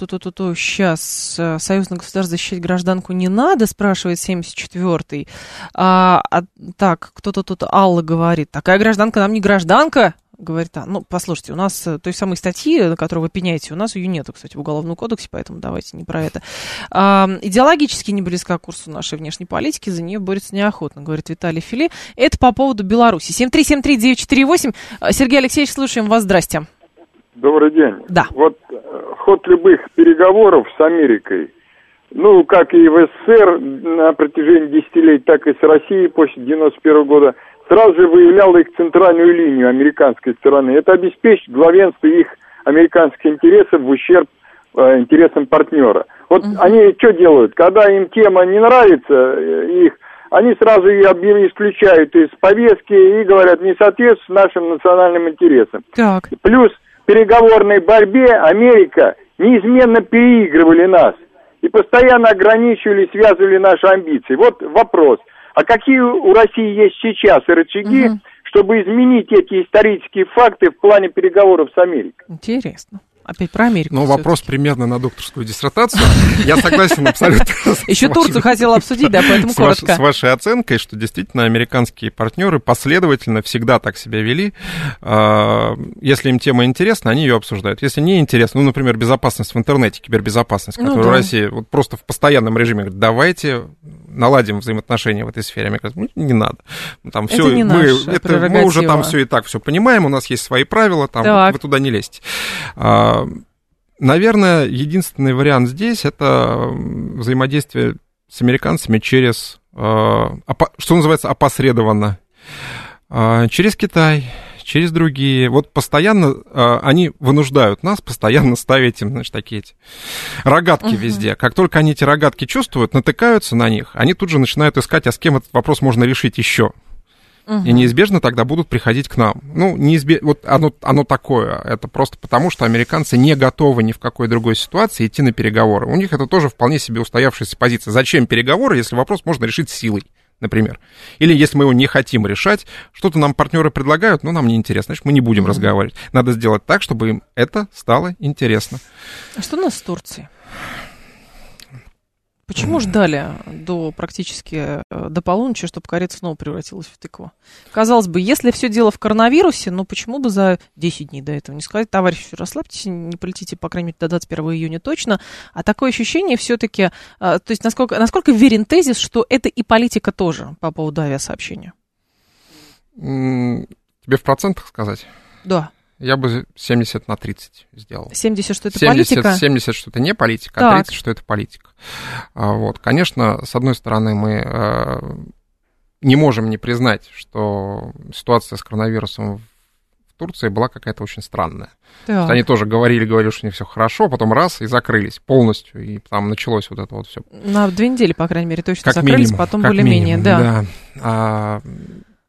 сейчас союзное государство защищать гражданку не надо, спрашивает семьдесят четвёртый. А, а, так, кто-то тут, Алла говорит, такая гражданка нам не гражданка. Говорит, а, ну, послушайте, у нас той самой статьи, на которую вы пеняете, у нас ее нету, кстати, в Уголовном кодексе, поэтому давайте не про это. А, идеологически не близка к курсу нашей внешней политики, за нее борется неохотно, говорит Виталий Фили. Это по поводу Беларуси. семь три семь три девять четыре восемь. Сергей Алексеевич, слушаем вас, здрасте. Добрый день. Да. Вот ход любых переговоров с Америкой, ну, как и в СССР на протяжении десятилетий, так и с Россией после девяносто первого года, сразу же выявляла их центральную линию американской стороны. Это обеспечит главенство их американских интересов в ущерб э, интересам партнера. Вот uh-huh. они что делают? Когда им тема не нравится, э, их, они сразу ее исключают из повестки и говорят, не соответствует нашим национальным интересам. Так. Плюс в переговорной борьбе Америка неизменно переигрывали нас и постоянно ограничивали, связывали наши амбиции. Вот вопрос. А какие у России есть сейчас рычаги, угу. чтобы изменить эти исторические факты в плане переговоров с Америкой? Интересно. Опять про Америку. Ну, вопрос примерно на докторскую диссертацию. Я согласен абсолютно. Еще Турцию хотела обсудить, да, поэтому коротко. С вашей оценкой, что действительно американские партнеры последовательно всегда так себя вели. Если им тема интересна, они ее обсуждают. Если не интересна, ну, например, безопасность в интернете, кибербезопасность, которую Россия вот просто в постоянном режиме говорит, давайте наладим взаимоотношения в этой сфере. Мне кажется, ну, не надо. Там это все, не мы, наша это, мы уже там все и так все понимаем, у нас есть свои правила, там вы туда не лезьте. Наверное, единственный вариант здесь — это взаимодействие с американцами через, что называется, опосредованно, через Китай, через другие. Вот постоянно они вынуждают нас постоянно ставить им, значит, такие эти рогатки uh-huh. везде. Как только они эти рогатки чувствуют, натыкаются на них, они тут же начинают искать, а с кем этот вопрос можно решить еще. Угу. И неизбежно тогда будут приходить к нам. Ну, неизбежно, вот оно, оно такое. Это просто потому, что американцы не готовы ни в какой другой ситуации идти на переговоры. У них это тоже вполне себе устоявшаяся позиция. Зачем переговоры, если вопрос можно решить силой, например? Или если мы его не хотим решать, что-то нам партнеры предлагают, но нам не интересно, значит, мы не будем угу. разговаривать. Надо сделать так, чтобы им это стало интересно. А что у нас с Турцией? Почему ждали до практически до полуночи, чтобы карета снова превратилась в тыкву? Казалось бы, если все дело в коронавирусе, ну почему бы за десять дней до этого не сказать, товарищи, расслабьтесь, не полетите, по крайней мере, до двадцать первого июня точно. А такое ощущение все-таки, то есть насколько, насколько верен тезис, что это и политика тоже по поводу авиасообщения? Тебе в процентах сказать? Да. Я бы семьдесят на тридцать сделал. семьдесят, что это семьдесят, политика? семьдесят, что это не политика, так. а тридцать, что это политика. Вот. Конечно, с одной стороны, мы не можем не признать, что ситуация с коронавирусом в Турции была какая-то очень странная. Они тоже говорили, говорили, что у них все хорошо, потом раз, и закрылись полностью, и там началось вот это вот все. На две недели, по крайней мере, точно как закрылись, минимум, потом как более-менее, минимум, да. да. А,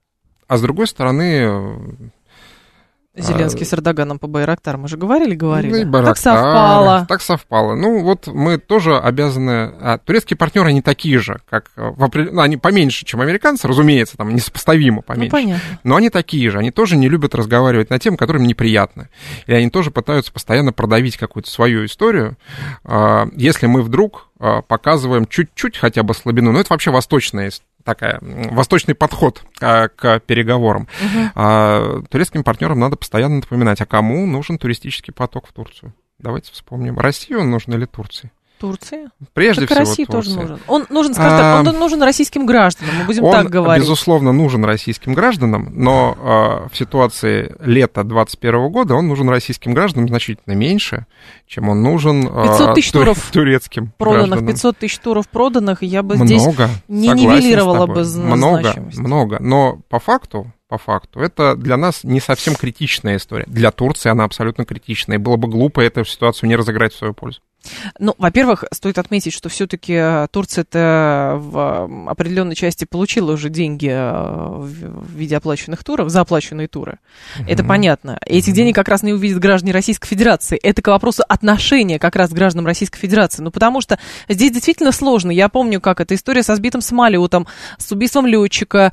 а с другой стороны... Зеленский с Эрдоганом по Байрактар, мы же говорили, говорили. Ну, Байрактар, так совпало. Так совпало. Ну, вот мы тоже обязаны... А, турецкие партнеры, они такие же, как... В, ну, они поменьше, чем американцы, разумеется, там несопоставимо поменьше. Ну, понятно. Но они такие же. Они тоже не любят разговаривать на темы, которые им неприятны. И они тоже пытаются постоянно продавить какую-то свою историю. Если мы вдруг показываем чуть-чуть хотя бы слабину, ну, это вообще восточная история. Такая, восточный подход а, к переговорам. Uh-huh. А, турецким партнерам надо постоянно напоминать, а кому нужен туристический поток в Турцию. Давайте вспомним, России он нужен или Турции? Турции? Прежде так всего России Турции. тоже нужен. Он нужен, скажем а, так, он нужен российским гражданам, мы будем он, так говорить. Он, безусловно, нужен российским гражданам, но а, в ситуации лета двадцать первого года он нужен российским гражданам значительно меньше, чем он нужен пятьсот тысяч а, туров турецким проданных, гражданам. пятьсот тысяч туров проданных, я бы много, здесь не нивелировала бы значимость. Много, много, но по факту, по факту, это для нас не совсем критичная история. Для Турции она абсолютно критичная, и было бы глупо эту ситуацию не разыграть в свою пользу. Ну, во-первых, стоит отметить, что все-таки Турция-то в определенной части получила уже деньги в виде оплаченных туров, за оплаченные туры. Mm-hmm. Это понятно. Этих mm-hmm. денег как раз не увидят граждане Российской Федерации. Это к вопросу отношения как раз к гражданам Российской Федерации. Ну, потому что здесь действительно сложно. Я помню, как эта история со сбитым самолетом, с убийством летчика,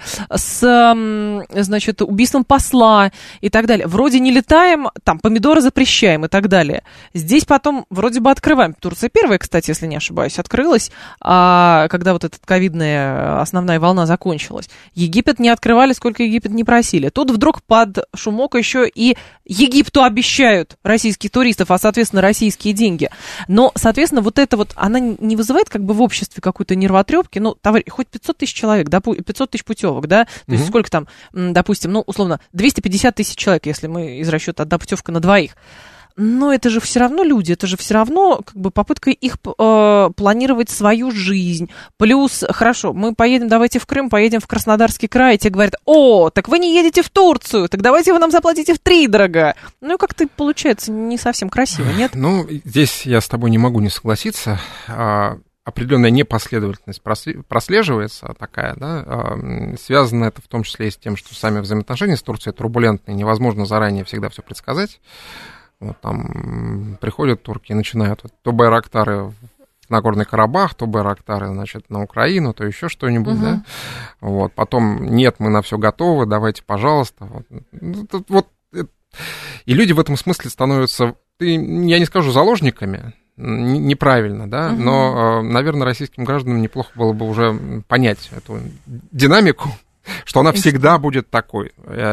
с, значит, убийством посла и так далее. Вроде не летаем, там, помидоры запрещаем и так далее. Здесь потом вроде бы открываем. Турция первая, кстати, если не ошибаюсь, открылась, а когда вот эта ковидная основная волна закончилась. Египет не открывали, сколько Египет не просили. Тут вдруг под шумок еще и Египту обещают российских туристов, а, соответственно, российские деньги. Но, соответственно, вот это вот, она не вызывает как бы в обществе какой-то нервотрепки. Ну, товарищ, хоть пятьсот тысяч человек, пятьсот тысяч путевок, да? То mm-hmm. есть сколько там, допустим, ну, условно, двести пятьдесят тысяч человек, если мы из расчета одна путевка на двоих. Но это же все равно люди, это же все равно как бы попытка их э, планировать свою жизнь. Плюс, хорошо, мы поедем, давайте в Крым, поедем в Краснодарский край, и те говорят, о, так вы не едете в Турцию, так давайте вы нам заплатите втридорога. Ну, как-то получается не совсем красиво, нет? Ну, здесь я с тобой не могу не согласиться. Определенная непоследовательность прослеживается такая, да, связано это в том числе и с тем, что сами взаимоотношения с Турцией турбулентные, невозможно заранее всегда все предсказать. Вот там приходят турки и начинают вот, то байрактары в Нагорный Карабах, то байрактары, значит, на Украину, то еще что-нибудь, uh-huh. да. Вот, потом, нет, мы на все готовы, давайте, пожалуйста. Вот, вот, и люди в этом смысле становятся, я не скажу заложниками, неправильно, да, uh-huh. но, наверное, российским гражданам неплохо было бы уже понять эту динамику, что она всегда будет такой.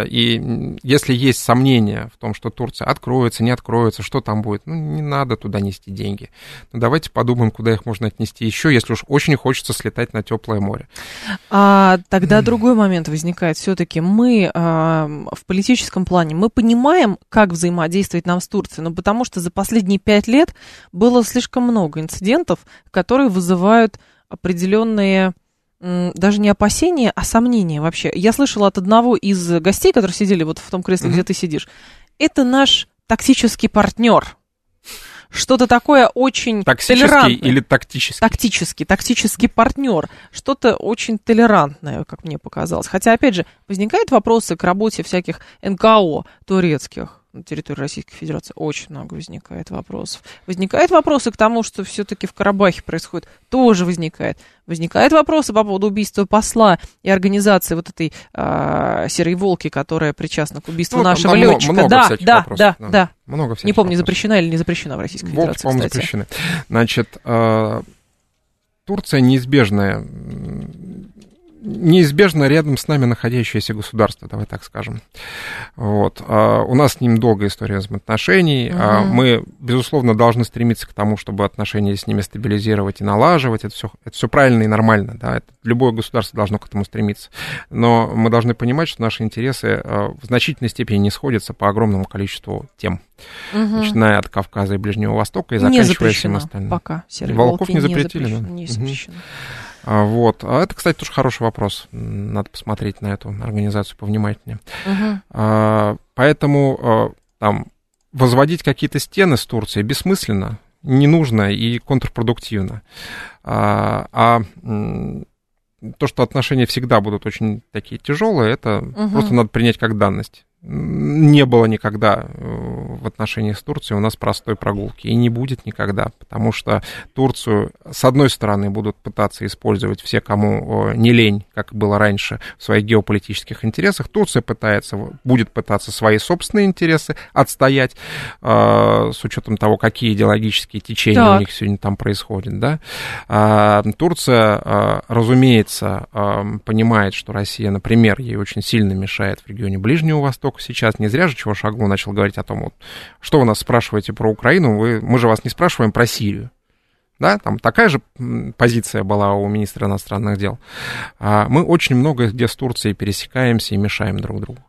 И если есть сомнения в том, что Турция откроется, не откроется, что там будет, ну, не надо туда нести деньги. Но давайте подумаем, куда их можно отнести еще, если уж очень хочется слетать на теплое море. А, тогда mm. другой момент возникает. Все-таки мы а, в политическом плане, мы понимаем, как взаимодействовать нам с Турцией, но потому что за последние пять лет было слишком много инцидентов, которые вызывают определенные... даже не опасения, а сомнения вообще. Я слышала от одного из гостей, которые сидели вот в том кресле, mm-hmm. где ты сидишь, это наш токсический партнер. Что-то такое очень токсический толерантное. Или тактический? Тактический, токсический партнер. Что-то очень толерантное, как мне показалось. Хотя, опять же, возникают вопросы к работе всяких эн ка о турецких на территории Российской Федерации. Очень много возникает вопросов. Возникают вопросы к тому, что все-таки в Карабахе происходит. Тоже возникает. Возникают вопросы по поводу убийства посла и организации вот этой а, «Серой волки», которая причастна к убийству ну, нашего там летчика. Много да, всяких да, вопросов. да, да, да. Много всяких Не помню, вопросов. Запрещена или не запрещена в Российской Волки, Федерации, по-моему, кстати. запрещены. Значит, э, Турция неизбежная... неизбежно рядом с нами находящееся государство, давай так скажем. Вот. А у нас с ним долгая история взаимоотношений. Uh-huh. А мы, безусловно, должны стремиться к тому, чтобы отношения с ними стабилизировать и налаживать. Это все, это все правильно и нормально. Да? Это, любое государство должно к этому стремиться. Но мы должны понимать, что наши интересы в значительной степени не сходятся по огромному количеству тем. Uh-huh. Начиная от Кавказа и Ближнего Востока и заканчивая всем остальным. Пока. Серые волков волки не запретили, не, запрещено, да? не запрещено. Uh-huh. Вот. А это, кстати, тоже хороший вопрос. Надо посмотреть на эту организацию повнимательнее. Uh-huh. А, поэтому там возводить какие-то стены с Турцией бессмысленно, не нужно и контрпродуктивно. А, а то, что отношения всегда будут очень такие тяжелые, это угу. просто надо принять как данность. Не было никогда в отношениях с Турцией у нас простой прогулки, и не будет никогда, потому что Турцию, с одной стороны, будут пытаться использовать все, кому не лень, как было раньше, в своих геополитических интересах. Турция пытается, будет пытаться свои собственные интересы отстоять, с учетом того, какие идеологические течения так. у них сегодня там происходят. Да? Турция, разумеется, понимает, что Россия, например, ей очень сильно мешает в регионе Ближнего Востока. Сейчас не зря же Чавушоглу начал говорить о том, вот, что вы нас спрашиваете про Украину, вы, мы же вас не спрашиваем про Сирию. Да, там такая же позиция была у министра иностранных дел. Мы очень много где с Турцией пересекаемся и мешаем друг другу.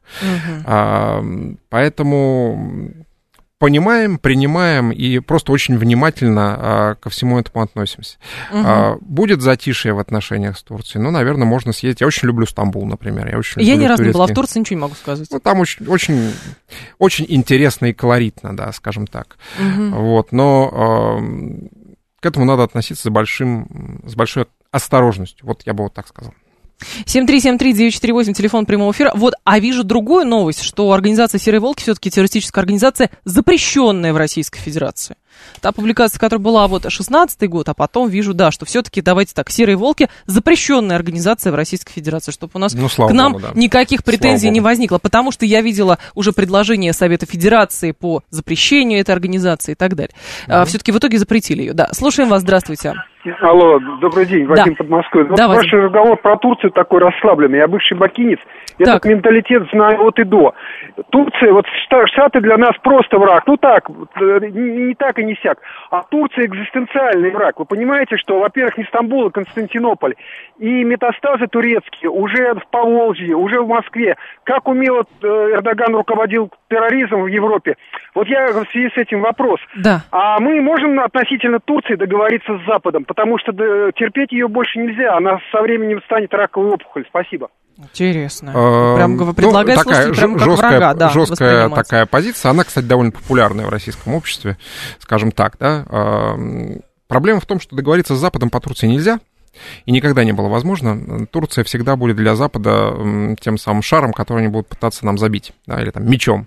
Угу. Поэтому понимаем, принимаем и просто очень внимательно а, ко всему этому относимся. Угу. А, будет затишье в отношениях с Турцией, ну, наверное, можно съездить. Я очень люблю Стамбул, например. Я, очень я люблю ни разу турецкий... не была в Турции, ничего не могу сказать. Ну, там очень, очень, очень интересно и колоритно, да, скажем так. Угу. Вот, но а, к этому надо относиться с, большим, с большой осторожностью. Вот я бы вот так сказал. семь три семь три девять четыре восемь, телефон прямого эфира. Вот, а вижу другую новость, что организация «Серые волки» все-таки террористическая организация, запрещенная в Российской Федерации. Та публикация, которая была вот шестнадцатый год, а потом вижу, да, что все-таки, давайте так, «Серые волки» запрещенная организация в Российской Федерации, чтобы у нас ну, к нам Богу, да. никаких претензий не возникло, потому что я видела уже предложение Совета Федерации по запрещению этой организации и так далее. Mm-hmm. А, все-таки в итоге запретили ее. Да, слушаем вас, здравствуйте. Алло, добрый день, Вадим, да. под Москвой. Вот да, ваш Вадим. Разговор про Турцию такой расслабленный. Я бывший бакинец. Этот менталитет знаю от и до. Турция, вот Штаты для нас просто враг. Ну так, не, не так и не сяк. А Турция экзистенциальный враг. Вы понимаете, что, во-первых, не Стамбул, а Константинополь. И метастазы турецкие уже в Поволжье, уже в Москве. Как умело Эрдоган руководил терроризмом в Европе. Вот я в связи с этим вопрос. Да. А мы можем относительно Турции договориться с Западом? Потому что терпеть ее больше нельзя. Она со временем станет раковой опухолью. Спасибо. Интересно. Прям вы предлагаете, ну, слушайте, прям как жесткая, врага, да, жесткая такая позиция. Она, кстати, довольно популярная в российском обществе, скажем так, да. Проблема в том, что договориться с Западом по Турции нельзя. И никогда не было возможно. Турция всегда будет для Запада тем самым шаром, который они будут пытаться нам забить, да, или там мечом.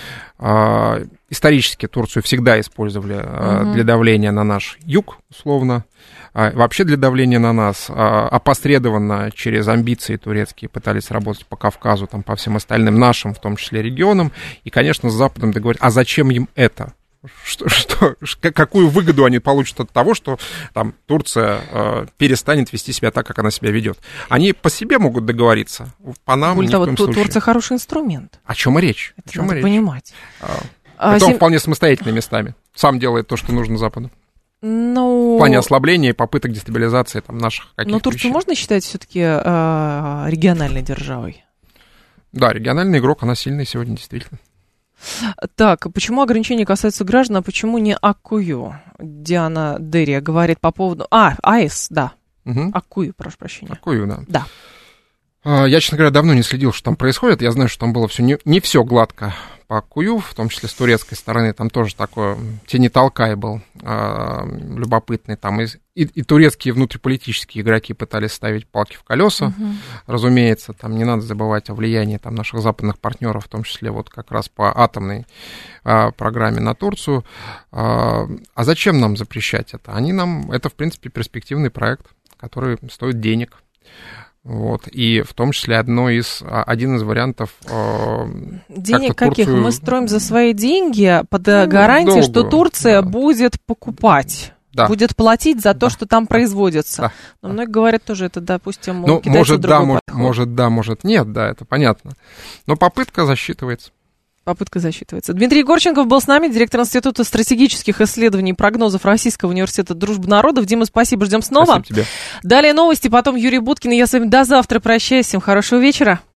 Исторически Турцию всегда использовали угу. для давления на наш юг, условно. Вообще для давления на нас опосредованно через амбиции турецкие пытались работать по Кавказу, там, по всем остальным нашим, в том числе регионам. И, конечно, с Западом договорились. А зачем им это? Что, что, какую выгоду они получат от того, что там, Турция э, перестанет вести себя так, как она себя ведет? Они по себе могут договориться, по нам Более ни того, в коем случае. Турция хороший инструмент. О чем и речь? Это о чем надо речь? понимать. А, это а, он сем... вполне самостоятельными местами. Сам делает то, что нужно Западу. Ну... В плане ослабления и попыток дестабилизации там, наших каких-то Но Турцию вещей. можно считать все-таки э, региональной державой? Да, региональный игрок, она сильная сегодня, действительно. Так, почему ограничения касаются граждан, а почему не Аккую? Диана Дерия говорит по поводу... А, АЭС, да. Угу. Аккую, прошу прощения. Аккую, да. Да. Я, честно говоря, давно не следил, что там происходит. Я знаю, что там было все не, не все гладко по Аккую, в том числе с турецкой стороны. Там тоже такое тени-толкай был э, любопытный. Там и, и, и турецкие внутриполитические игроки пытались ставить палки в колеса. Угу. Разумеется, там не надо забывать о влиянии там, наших западных партнеров, в том числе вот как раз по атомной э, программе на Турцию. Э, а зачем нам запрещать это? Они нам, это, в принципе, перспективный проект, который стоит денег. Вот, и в том числе одно из, один из вариантов... Э, Денег каких? Турцию... Мы строим за свои деньги под ну, гарантией, что Турция да. будет покупать. Да. Будет платить за то, да. что там производится. Да. Но многие говорят тоже, это, допустим, ну, может, да, может, может, да, может, нет, да, это понятно. Но попытка засчитывается. Попытка засчитывается. Дмитрий Егорченков был с нами, директор Института стратегических исследований и прогнозов Российского университета Дружбы народов. Дима, спасибо, ждем снова. Спасибо тебе. Далее новости, потом Юрий Буткин, и я с вами до завтра прощаюсь. Всем хорошего вечера.